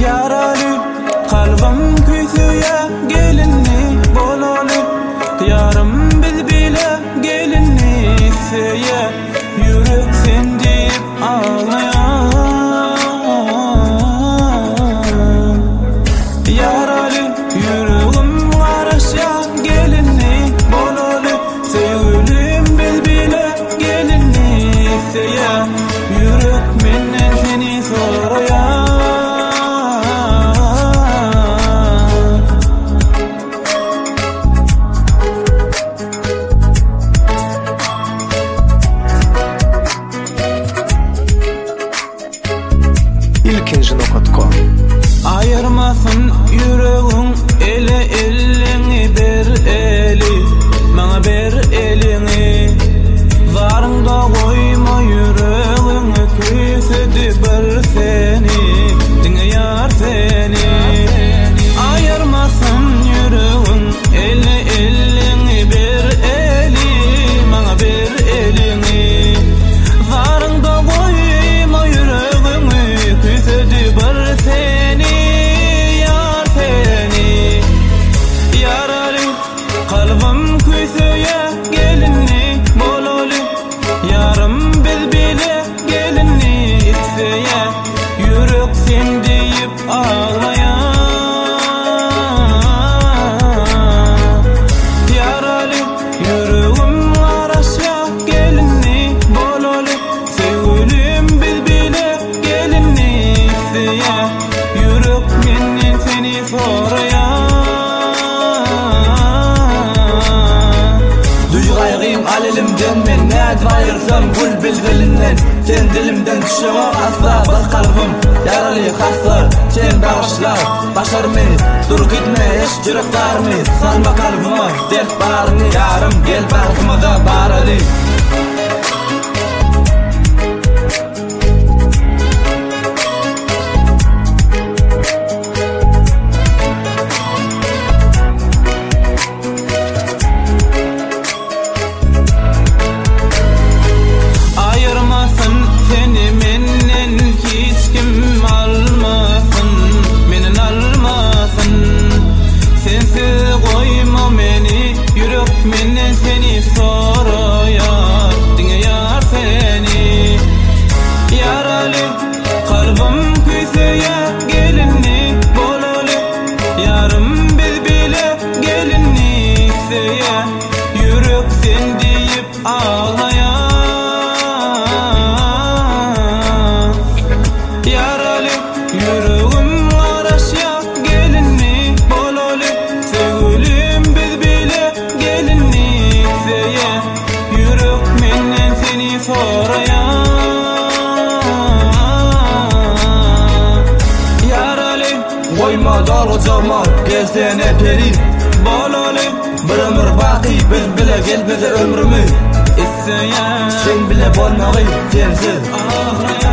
Yaralı kalbim küsüye gelinni bolalı. Yarım biz bile gelinni seye. Yürek sen deyip ağlayan. Yaralı yüreğim karışa gelinni bolalı. Sevgilim biz bile gelinni seye. Yürek menden seni sorayan. ilkinci.com Ayırmasın yüreğin ele elini ber eli. Bana ber elini. Varında koyma yüreğini küsedi ber seni. Dine yar seni. Ayırmasın yüreğin ele elini ber eli. Bana ber elini. Varında koyma yüreğini küsedi ber seni. Yar seni. Yaralı kalbim küsüye gelinni bolalı. Yarım biz bile gelinni isteye. Yürek sen deyip ağlayan. Yaralı yüreğim araşa gelinni bolalı. Sevgilim biz bile gelinni isteye. Yürek menden seni sorayan. Duygaygıyım al elimden men nädir ayırsam gül bilgilinden. Sen dilimden düşüyor asla bak kalbim. Yaralı hasta sen bağışla. Başar mı dur gitme hiç yürek dar mı. Sanma kalbime dert bağrını. Yarım gel bağrıma da bağırali. Ayırmasın seni menden hiç kim almasın. Menen almasın. Sensiz koyma beni. Yürek menden seni soraya. Dine yar seni. Yaralı kalbim küsüye gelinni bolalı. Yarım biz bile gelinni seye. Yürek sen deyip ağlayan. Yaralı yüreğim araşa gelinni bolalı. Sevgilim biz bile gelinni seye. Yürek menden seni sorayan. Yaralı koyma dalgıcama gelsene peri bolalı. Bir ömür baki biz bile gel bize ömrümü isteye. Sen bile bolmagy sensiz.